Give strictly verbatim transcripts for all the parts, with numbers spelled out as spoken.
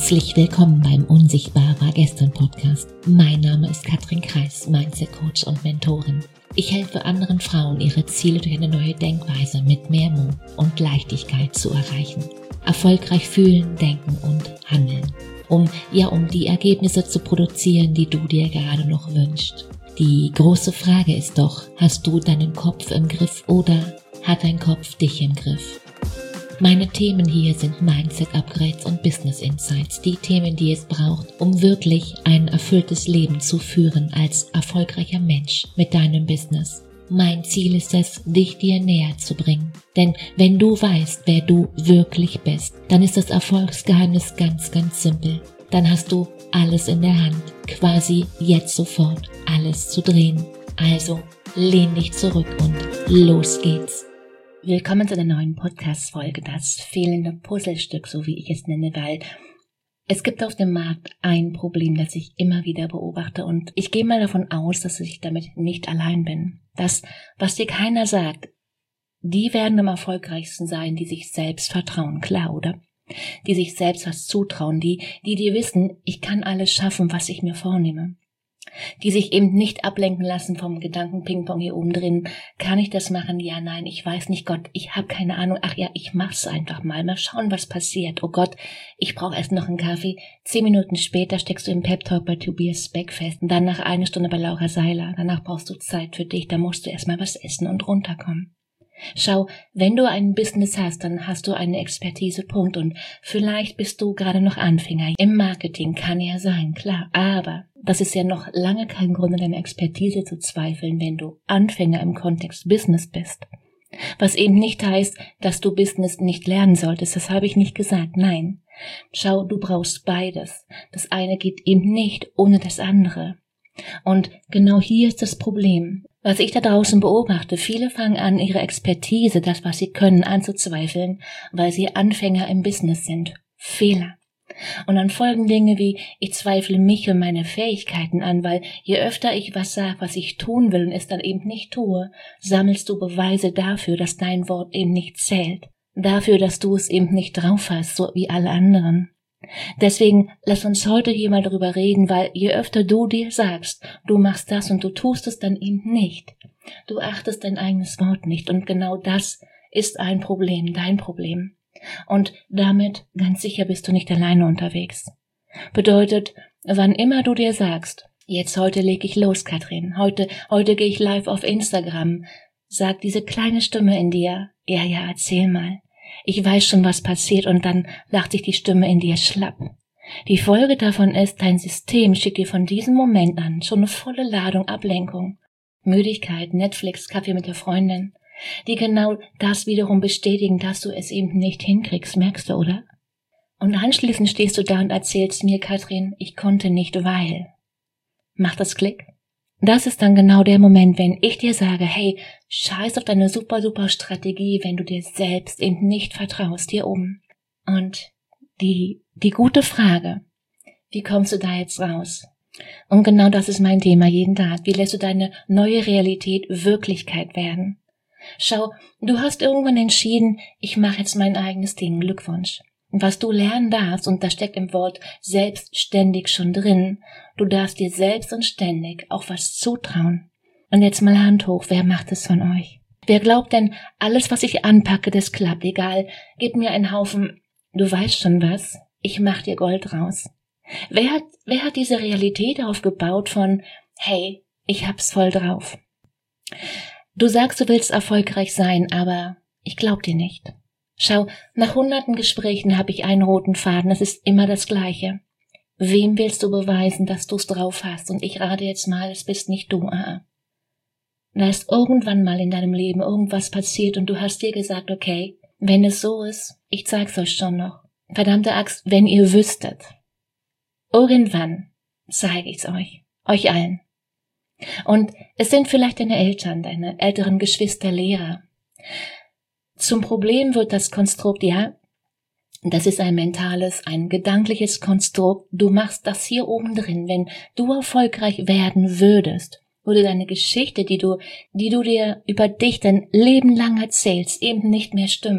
Herzlich willkommen beim Unsichtbar war gestern Podcast. Mein Name ist Katrin Kreis, Mindset Coach und Mentorin. Ich helfe anderen Frauen, ihre Ziele durch eine neue Denkweise mit mehr Mut und Leichtigkeit zu erreichen. Erfolgreich fühlen, denken und handeln. Um, ja, um die Ergebnisse zu produzieren, die du dir gerade noch wünschst. Die große Frage ist doch, hast du deinen Kopf im Griff oder hat dein Kopf dich im Griff? Meine Themen hier sind Mindset-Upgrades und Business-Insights, die Themen, die es braucht, um wirklich ein erfülltes Leben zu führen als erfolgreicher Mensch mit deinem Business. Mein Ziel ist es, dich dir näher zu bringen. Denn wenn du weißt, wer du wirklich bist, dann ist das Erfolgsgeheimnis ganz, ganz simpel. Dann hast du alles in der Hand, quasi jetzt sofort alles zu drehen. Also lehn dich zurück und los geht's. Willkommen zu einer neuen Podcast-Folge, das fehlende Puzzlestück, so wie ich es nenne, weil es gibt auf dem Markt ein Problem, das ich immer wieder beobachte und ich gehe mal davon aus, dass ich damit nicht allein bin. Das, was dir keiner sagt, die werden am erfolgreichsten sein, die sich selbst vertrauen, klar, oder? Die sich selbst was zutrauen, die, die dir wissen, ich kann alles schaffen, was ich mir vornehme. Die sich eben nicht ablenken lassen vom Gedanken-Ping-Pong hier oben drin. Kann ich das machen? Ja, nein, ich weiß nicht, Gott, ich habe keine Ahnung. Ach ja, ich mach's einfach mal. Mal schauen, was passiert. Oh Gott, ich brauche erst noch einen Kaffee. Zehn Minuten später steckst du im Pep-Talk bei Tobias Beck fest. Und dann nach einer Stunde bei Laura Seiler. Danach brauchst du Zeit für dich. Da musst du erstmal was essen und runterkommen. Schau, wenn du ein Business hast, dann hast du eine Expertise, Punkt. Und vielleicht bist du gerade noch Anfänger. Im Marketing kann ja sein, klar. Aber das ist ja noch lange kein Grund, an deiner Expertise zu zweifeln, wenn du Anfänger im Kontext Business bist. Was eben nicht heißt, dass du Business nicht lernen solltest. Das habe ich nicht gesagt, nein. Schau, du brauchst beides. Das eine geht eben nicht ohne das andere. Und genau hier ist das Problem. Was ich da draußen beobachte, viele fangen an, ihre Expertise, das, was sie können, anzuzweifeln, weil sie Anfänger im Business sind. Fehler. Und dann folgen Dinge wie, ich zweifle mich und meine Fähigkeiten an, weil je öfter ich was sage, was ich tun will und es dann eben nicht tue, sammelst du Beweise dafür, dass dein Wort eben nicht zählt. Dafür, dass du es eben nicht drauf hast, so wie alle anderen. Deswegen lass uns heute hier mal darüber reden, weil je öfter du dir sagst, du machst das und du tust es dann eben nicht. Du achtest dein eigenes Wort nicht und genau das ist ein Problem, dein Problem. Und damit, ganz sicher, bist du nicht alleine unterwegs. Bedeutet, wann immer du dir sagst, jetzt heute leg ich los, Katrin, heute, heute gehe ich live auf Instagram, sagt diese kleine Stimme in dir, ja, ja, erzähl mal. Ich weiß schon, was passiert und dann lacht sich die Stimme in dir schlapp. Die Folge davon ist, dein System schickt dir von diesem Moment an schon eine volle Ladung Ablenkung. Müdigkeit, Netflix, Kaffee mit der Freundin, die genau das wiederum bestätigen, dass du es eben nicht hinkriegst, merkst du, oder? Und anschließend stehst du da und erzählst mir, Katrin, ich konnte nicht, weil. Macht das Klick? Das ist dann genau der Moment, wenn ich dir sage, hey, scheiß auf deine super, super Strategie, wenn du dir selbst eben nicht vertraust, hier oben. Und die, die gute Frage, wie kommst du da jetzt raus? Und genau das ist mein Thema jeden Tag. Wie lässt du deine neue Realität Wirklichkeit werden? Schau, du hast irgendwann entschieden, ich mache jetzt mein eigenes Ding, Glückwunsch. Und was du lernen darfst, und das steckt im Wort selbstständig schon drin, du darfst dir selbst und ständig auch was zutrauen. Und jetzt mal Hand hoch, wer macht es von euch? Wer glaubt denn, alles, was ich anpacke, das klappt, egal, gib mir einen Haufen, du weißt schon was, ich mach dir Gold raus. Wer hat, wer hat diese Realität aufgebaut von, hey, ich hab's voll drauf? Du sagst, du willst erfolgreich sein, aber ich glaub dir nicht. Schau, nach hunderten Gesprächen habe ich einen roten Faden, es ist immer das Gleiche. Wem willst du beweisen, dass du's drauf hast? Und ich rate jetzt mal, es bist nicht du. Ah. Da ist irgendwann mal in deinem Leben irgendwas passiert und du hast dir gesagt, okay, wenn es so ist, ich zeig's euch schon noch. Verdammte Axt, wenn ihr wüsstet. Irgendwann zeige ich's euch, euch allen. Und es sind vielleicht deine Eltern, deine älteren Geschwister, Lehrer. Zum Problem wird das Konstrukt, ja, das ist ein mentales, ein gedankliches Konstrukt. Du machst das hier oben drin. Wenn du erfolgreich werden würdest, würde deine Geschichte, die du, die du dir über dich dein Leben lang erzählst, eben nicht mehr stimmen.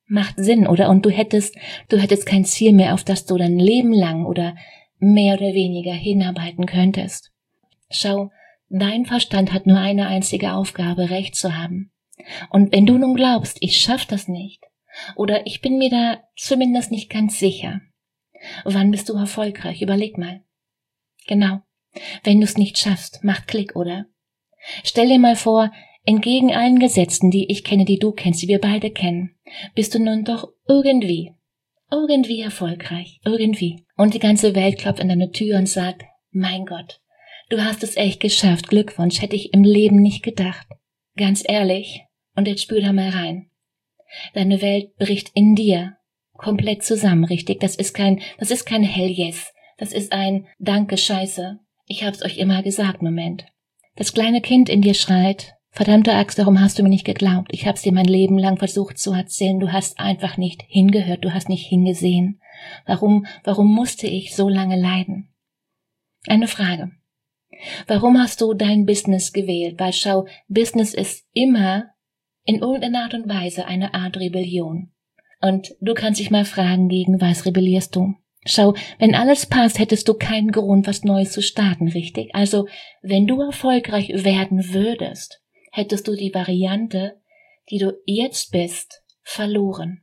Macht Sinn, oder? Und du hättest, du hättest kein Ziel mehr, auf das du dein Leben lang oder mehr oder weniger hinarbeiten könntest. Schau, dein Verstand hat nur eine einzige Aufgabe, Recht zu haben. Und wenn du nun glaubst, ich schaff das nicht, oder ich bin mir da zumindest nicht ganz sicher, wann bist du erfolgreich? Überleg mal. Genau. Wenn du es nicht schaffst, macht Klick, oder? Stell dir mal vor, entgegen allen Gesetzen, die ich kenne, die du kennst, die wir beide kennen, bist du nun doch irgendwie, irgendwie erfolgreich, irgendwie. Und die ganze Welt klopft an deine Tür und sagt, mein Gott, du hast es echt geschafft, Glückwunsch, hätte ich im Leben nicht gedacht. Ganz ehrlich, und jetzt spür da mal rein. Deine Welt bricht in dir komplett zusammen, richtig? Das ist kein, das ist kein Hell Yes, das ist ein Danke, Scheiße. Ich hab's euch immer gesagt, Moment. Das kleine Kind in dir schreit, verdammte Axt, warum hast du mir nicht geglaubt? Ich hab's dir mein Leben lang versucht zu erzählen, du hast einfach nicht hingehört, du hast nicht hingesehen. Warum, warum musste ich so lange leiden? Eine Frage. Warum hast du dein Business gewählt? Weil schau, Business ist immer in irgendeiner Art und Weise eine Art Rebellion. Und du kannst dich mal fragen, gegen was rebellierst du? Schau, wenn alles passt, hättest du keinen Grund, was Neues zu starten, richtig? Also, wenn du erfolgreich werden würdest, hättest du die Variante, die du jetzt bist, verloren.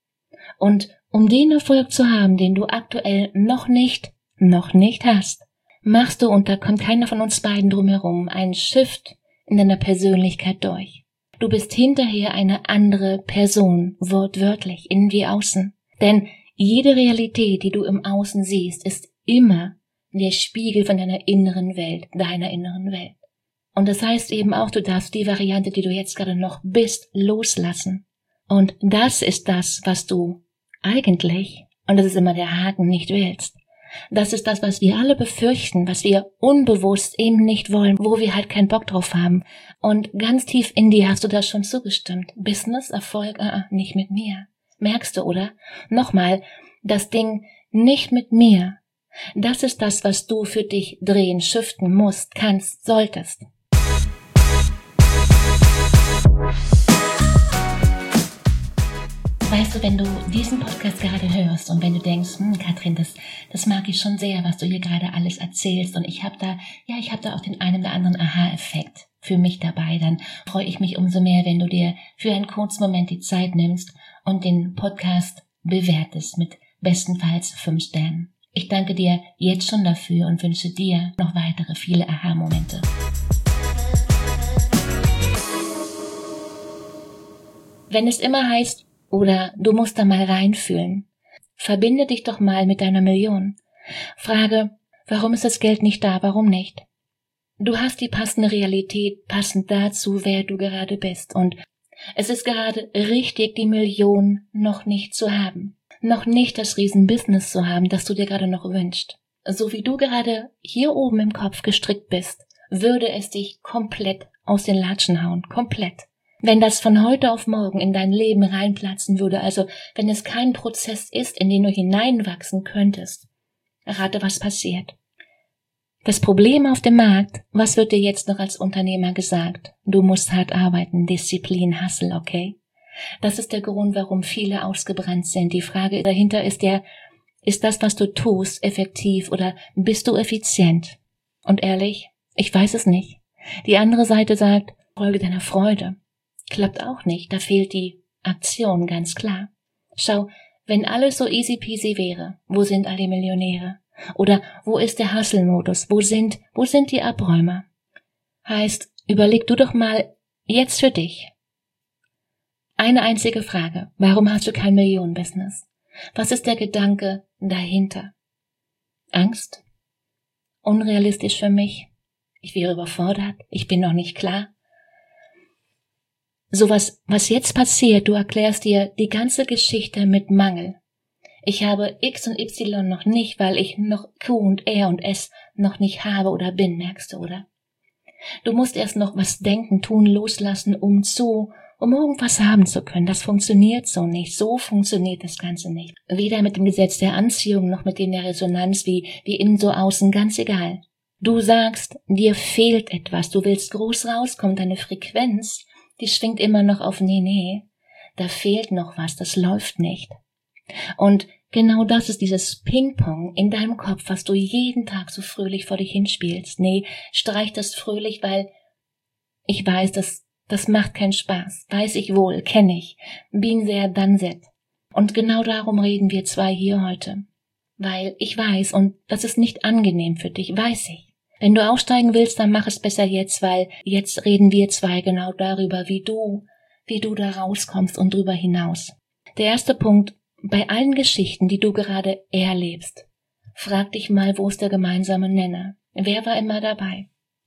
Und um den Erfolg zu haben, den du aktuell noch nicht, noch nicht hast, machst du, und da kommt keiner von uns beiden drum herum, einen Shift in deiner Persönlichkeit durch. Du bist hinterher eine andere Person, wortwörtlich, innen wie außen. Denn jede Realität, die du im Außen siehst, ist immer der Spiegel von deiner inneren Welt, deiner inneren Welt. Und das heißt eben auch, du darfst die Variante, die du jetzt gerade noch bist, loslassen. Und das ist das, was du eigentlich, und das ist immer der Haken, nicht willst. Das ist das, was wir alle befürchten, was wir unbewusst eben nicht wollen, wo wir halt keinen Bock drauf haben. Und ganz tief in dir hast du das schon zugestimmt. Business, Erfolg, uh, nicht mit mir. Merkst du, oder? Nochmal, das Ding nicht mit mir. Das ist das, was du für dich drehen, shiften musst, kannst, solltest. Weißt du, wenn du diesen Podcast gerade hörst und wenn du denkst, hm, Katrin, das, das mag ich schon sehr, was du hier gerade alles erzählst, und ich habe da, ja, ich habe da auch den einen oder anderen Aha-Effekt für mich dabei, dann freue ich mich umso mehr, wenn du dir für einen kurzen Moment die Zeit nimmst und den Podcast bewertest mit bestenfalls fünf Sternen. Ich danke dir jetzt schon dafür und wünsche dir noch weitere viele Aha-Momente. Wenn es immer heißt, oder du musst da mal reinfühlen, verbinde dich doch mal mit deiner Million. Frage, warum ist das Geld nicht da, warum nicht? Du hast die passende Realität, passend dazu, wer du gerade bist, und es ist gerade richtig, die Million noch nicht zu haben, noch nicht das Riesenbusiness zu haben, das du dir gerade noch wünschst. So wie du gerade hier oben im Kopf gestrickt bist, würde es dich komplett aus den Latschen hauen, komplett. Wenn das von heute auf morgen in dein Leben reinplatzen würde, also wenn es kein Prozess ist, in den du hineinwachsen könntest, rate, was passiert. Das Problem auf dem Markt, was wird dir jetzt noch als Unternehmer gesagt? Du musst hart arbeiten, Disziplin, Hustle, okay? Das ist der Grund, warum viele ausgebrannt sind. Die Frage dahinter ist ja, ist das, was du tust, effektiv oder bist du effizient? Und ehrlich, ich weiß es nicht. Die andere Seite sagt, folge deiner Freude. Klappt auch nicht, da fehlt die Aktion, ganz klar. Schau, wenn alles so easy peasy wäre, wo sind all die Millionäre? Oder wo ist der Hustle-Modus? Wo sind, wo sind die Abräumer? Heißt, überleg du doch mal jetzt für dich. Eine einzige Frage, warum hast du kein Millionen-Business? Was ist der Gedanke dahinter? Angst? Unrealistisch für mich? Ich wäre überfordert? Ich bin noch nicht klar? So was, was jetzt passiert, du erklärst dir die ganze Geschichte mit Mangel. Ich habe X und Y noch nicht, weil ich noch Q und R und S noch nicht habe oder bin, merkst du, oder? Du musst erst noch was denken, tun, loslassen, um zu, um irgendwas haben zu können. Das funktioniert so nicht. So funktioniert das Ganze nicht. Weder mit dem Gesetz der Anziehung noch mit dem der Resonanz, wie, wie innen so außen, ganz egal. Du sagst, dir fehlt etwas, du willst groß rauskommen, deine Frequenz, die schwingt immer noch auf nee, nee. da fehlt noch was, das läuft nicht. Und genau das ist dieses Ping-Pong in deinem Kopf, was du jeden Tag so fröhlich vor dich hinspielst. Nee, streich das fröhlich, weil ich weiß, das, das macht keinen Spaß. Weiß ich wohl, kenne ich. Been there, done that. Und genau darum reden wir zwei hier heute. Weil ich weiß, und das ist nicht angenehm für dich, weiß ich. Wenn du aussteigen willst, dann mach es besser jetzt, weil jetzt reden wir zwei genau darüber, wie du, wie du da rauskommst und drüber hinaus. Der erste Punkt, bei allen Geschichten, die du gerade erlebst, frag dich mal, wo ist der gemeinsame Nenner? Wer war immer dabei?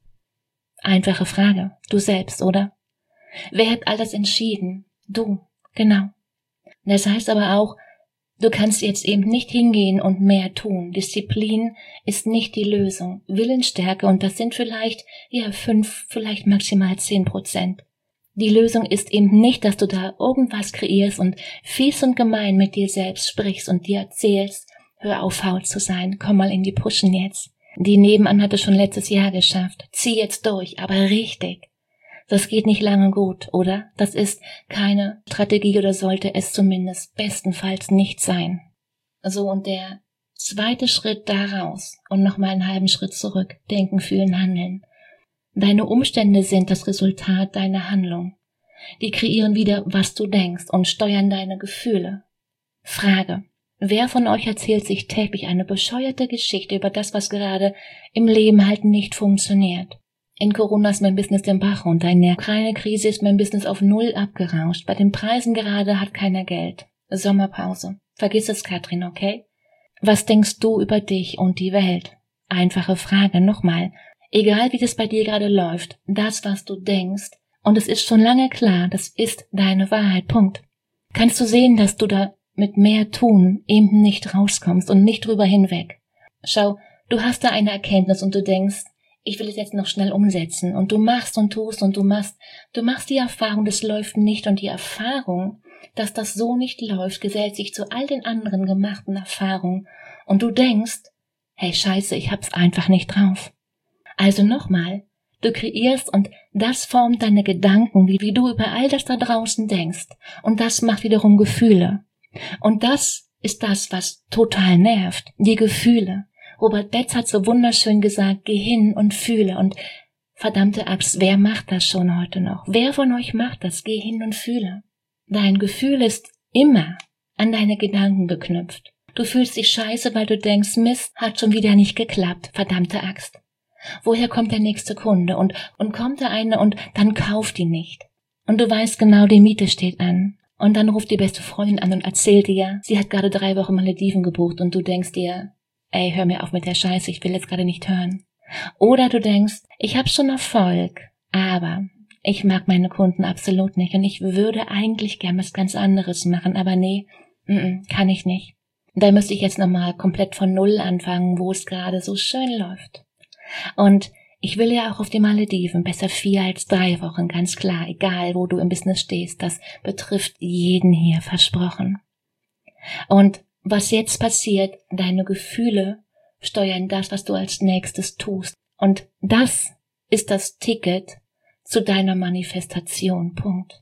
Einfache Frage, du selbst, oder? Wer hat all das entschieden? Du, genau. Das heißt aber auch, du kannst jetzt eben nicht hingehen und mehr tun. Disziplin ist nicht die Lösung. Willensstärke, und das sind vielleicht, ja, fünf, vielleicht maximal zehn Prozent. Die Lösung ist eben nicht, dass du da irgendwas kreierst und fies und gemein mit dir selbst sprichst und dir erzählst, hör auf, faul zu sein, komm mal in die Pushen jetzt. Die nebenan hat es schon letztes Jahr geschafft. Zieh jetzt durch, aber richtig. Das geht nicht lange gut, oder? Das ist keine Strategie oder sollte es zumindest bestenfalls nicht sein. So, und der zweite Schritt daraus und nochmal einen halben Schritt zurück. Denken, fühlen, handeln. Deine Umstände sind das Resultat deiner Handlung. Die kreieren wieder, was du denkst und steuern deine Gefühle. Frage. Wer von euch erzählt sich täglich eine bescheuerte Geschichte über das, was gerade im Leben halt nicht funktioniert? In Corona ist mein Business den Bach runter, in der Ukraine-Krise ist mein Business auf Null abgerauscht, bei den Preisen gerade hat keiner Geld. Sommerpause. Vergiss es, Katrin, okay? Was denkst du über dich und die Welt? Einfache Frage, nochmal. Egal wie das bei dir gerade läuft, das, was du denkst, und es ist schon lange klar, das ist deine Wahrheit, Punkt. Kannst du sehen, dass du da mit mehr tun eben nicht rauskommst und nicht drüber hinweg? Schau, du hast da eine Erkenntnis und du denkst, ich will es jetzt noch schnell umsetzen, und du machst und tust und du machst, du machst die Erfahrung, das läuft nicht, und die Erfahrung, dass das so nicht läuft, gesellt sich zu all den anderen gemachten Erfahrungen, und du denkst, hey Scheiße, ich hab's einfach nicht drauf. Also nochmal, du kreierst und das formt deine Gedanken, wie, wie du über all das da draußen denkst, und das macht wiederum Gefühle. Und das ist das, was total nervt, die Gefühle. Robert Betz hat so wunderschön gesagt, geh hin und fühle, und verdammte Axt, wer macht das schon heute noch? Wer von euch macht das? Geh hin und fühle. Dein Gefühl ist immer an deine Gedanken geknüpft. Du fühlst dich scheiße, weil du denkst, Mist, hat schon wieder nicht geklappt, verdammte Axt. Woher kommt der nächste Kunde? Und, und kommt da einer und dann kauft die nicht. Und du weißt genau, die Miete steht an. Und dann ruft die beste Freundin an und erzählt dir, sie hat gerade drei Wochen Malediven gebucht, und du denkst dir, ey, hör mir auf mit der Scheiße, ich will jetzt gerade nicht hören. Oder du denkst, ich habe schon Erfolg, aber ich mag meine Kunden absolut nicht und ich würde eigentlich gern was ganz anderes machen, aber nee, m-m, kann ich nicht. Da müsste ich jetzt nochmal komplett von Null anfangen, wo es gerade so schön läuft. Und ich will ja auch auf die Malediven, besser vier als drei Wochen, ganz klar, egal wo du im Business stehst, das betrifft jeden hier, versprochen. Und was jetzt passiert, deine Gefühle steuern das, was du als nächstes tust. Und das ist das Ticket zu deiner Manifestation. Punkt.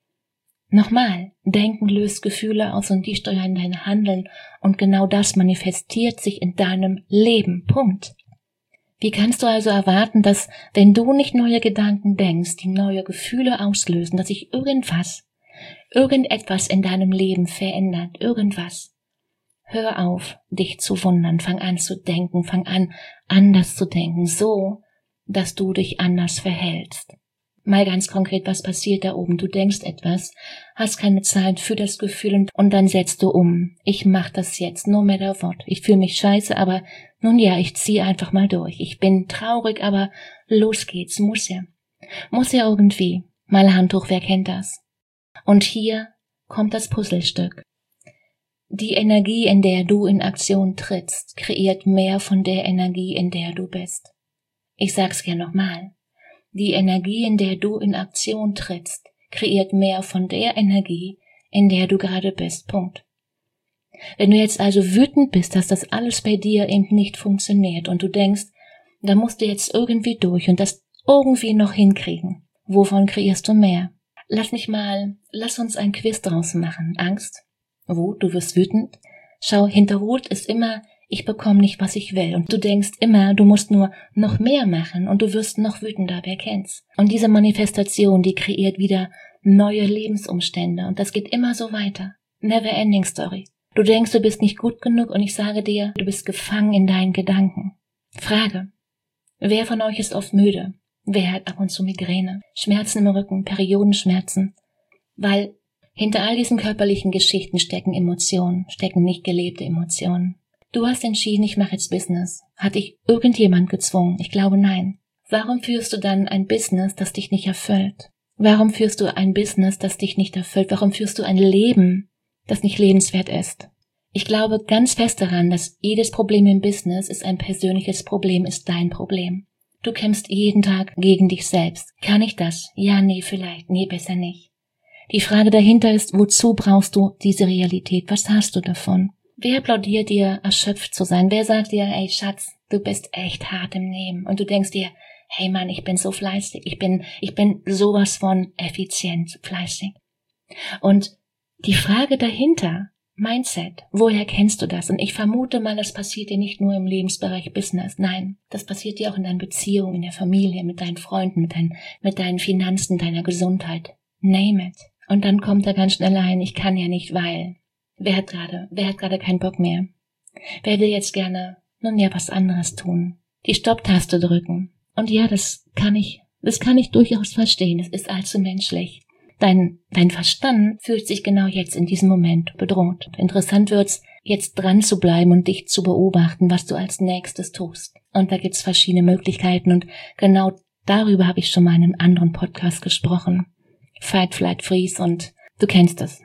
Nochmal, Denken löst Gefühle aus und die steuern dein Handeln. Und genau das manifestiert sich in deinem Leben. Punkt. Wie kannst du also erwarten, dass, wenn du nicht neue Gedanken denkst, die neue Gefühle auslösen, dass sich irgendwas, irgendetwas in deinem Leben verändert, irgendwas? Hör auf, dich zu wundern, fang an zu denken, fang an, anders zu denken, so, dass du dich anders verhältst. Mal ganz konkret, was passiert da oben? Du denkst etwas, hast keine Zeit für das Gefühl und dann setzt du um. Ich mach das jetzt, no matter what. Ich fühle mich scheiße, aber nun ja, ich ziehe einfach mal durch. Ich bin traurig, aber los geht's, muss ja. Muss ja irgendwie. Mal Handtuch, wer kennt das? Und hier kommt das Puzzlestück. Die Energie, in der du in Aktion trittst, kreiert mehr von der Energie, in der du bist. Ich sag's gern nochmal. Die Energie, in der du in Aktion trittst, kreiert mehr von der Energie, in der du gerade bist. Punkt. Wenn du jetzt also wütend bist, dass das alles bei dir eben nicht funktioniert und du denkst, da musst du jetzt irgendwie durch und das irgendwie noch hinkriegen, wovon kreierst du mehr? Lass mich mal, lass uns ein Quiz draus machen. Angst? Wut? Du wirst wütend? Schau, hinter Wut ist immer, ich bekomme nicht, was ich will. Und du denkst immer, du musst nur noch mehr machen und du wirst noch wütender, wer kennt's? Und diese Manifestation, die kreiert wieder neue Lebensumstände und das geht immer so weiter. Never ending story. Du denkst, du bist nicht gut genug und ich sage dir, du bist gefangen in deinen Gedanken. Frage. Wer von euch ist oft müde? Wer hat ab und zu Migräne? Schmerzen im Rücken, Periodenschmerzen? Weil hinter all diesen körperlichen Geschichten stecken Emotionen, stecken nicht gelebte Emotionen. Du hast entschieden, ich mache jetzt Business. Hat dich irgendjemand gezwungen? Ich glaube, nein. Warum führst du dann ein Business, das dich nicht erfüllt? Warum führst du ein Business, das dich nicht erfüllt? Warum führst du ein Leben, das nicht lebenswert ist? Ich glaube ganz fest daran, dass jedes Problem im Business ist ein persönliches Problem, ist dein Problem. Du kämpfst jeden Tag gegen dich selbst. Kann ich das? Ja, nee, vielleicht. Nee, besser nicht. Die Frage dahinter ist, wozu brauchst du diese Realität? Was hast du davon? Wer applaudiert dir, erschöpft zu sein? Wer sagt dir, ey Schatz, du bist echt hart im Nehmen? Und du denkst dir, hey Mann, ich bin so fleißig. Ich bin, ich bin sowas von effizient, fleißig. Und die Frage dahinter, Mindset, woher kennst du das? Und ich vermute mal, das passiert dir nicht nur im Lebensbereich Business. Nein, das passiert dir auch in deinen Beziehungen, in der Familie, mit deinen Freunden, mit deinen, mit deinen Finanzen, deiner Gesundheit. Name it. Und dann kommt da ganz schnell ein, ich kann ja nicht, weil. Wer hat gerade, wer hat gerade keinen Bock mehr? Wer will jetzt gerne, nun ja, was anderes tun? Die Stopptaste drücken. Und ja, das kann ich, das kann ich durchaus verstehen. Es ist allzu menschlich. Dein, dein Verstand fühlt sich genau jetzt in diesem Moment bedroht. Interessant wird's, jetzt dran zu bleiben und dich zu beobachten, was du als nächstes tust. Und da gibt's verschiedene Möglichkeiten und genau darüber habe ich schon mal in einem anderen Podcast gesprochen. Fight, Flight, Freeze und du kennst es.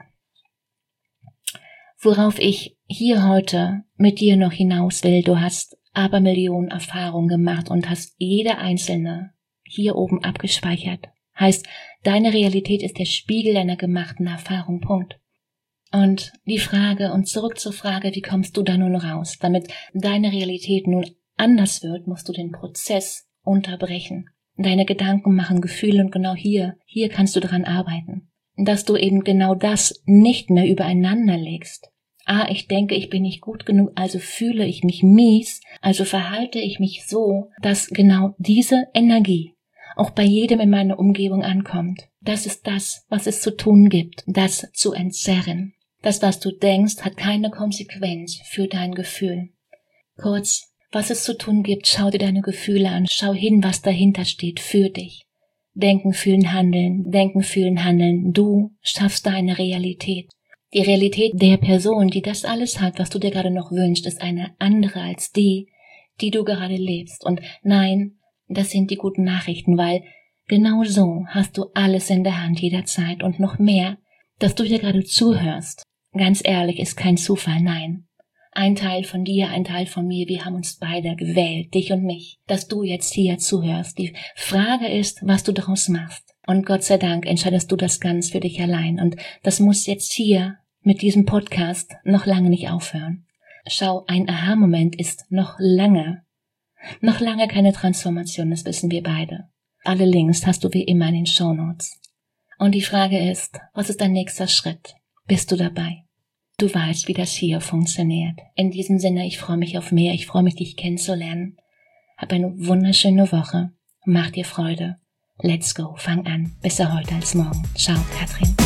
Worauf ich hier heute mit dir noch hinaus will, du hast Abermillionen Erfahrungen gemacht und hast jede einzelne hier oben abgespeichert. Heißt, deine Realität ist der Spiegel deiner gemachten Erfahrung, Punkt. Und die Frage, und zurück zur Frage, wie kommst du da nun raus? Damit deine Realität nun anders wird, musst du den Prozess unterbrechen. Deine Gedanken machen Gefühle und genau hier, hier kannst du daran arbeiten. Dass du eben genau das nicht mehr übereinander legst. Ah, ich denke, ich bin nicht gut genug, also fühle ich mich mies, also verhalte ich mich so, dass genau diese Energie auch bei jedem in meiner Umgebung ankommt. Das ist das, was es zu tun gibt, das zu entzerren. Das, was du denkst, hat keine Konsequenz für dein Gefühl. Kurz, was es zu tun gibt, schau dir deine Gefühle an, schau hin, was dahinter steht für dich. Denken, fühlen, handeln, denken, fühlen, handeln. Du schaffst deine Realität. Die Realität der Person, die das alles hat, was du dir gerade noch wünschst, ist eine andere als die, die du gerade lebst. Und nein, das sind die guten Nachrichten, weil genau so hast du alles in der Hand jederzeit und noch mehr, dass du dir gerade zuhörst. Ganz ehrlich, ist kein Zufall, nein. Ein Teil von dir, ein Teil von mir, wir haben uns beide gewählt, dich und mich, dass du jetzt hier zuhörst. Die Frage ist, was du daraus machst. Und Gott sei Dank entscheidest du das ganz für dich allein. Und das muss jetzt hier mit diesem Podcast noch lange nicht aufhören. Schau, ein Aha-Moment ist noch lange, noch lange keine Transformation, das wissen wir beide. Alle Links hast du wie immer in den Shownotes. Und die Frage ist, was ist dein nächster Schritt? Bist du dabei? Du weißt, wie das hier funktioniert. In diesem Sinne, ich freue mich auf mehr, ich freue mich, dich kennenzulernen. Hab eine wunderschöne Woche. Mach dir Freude. Let's go, fang an. Besser heute als morgen. Ciao, Katrin.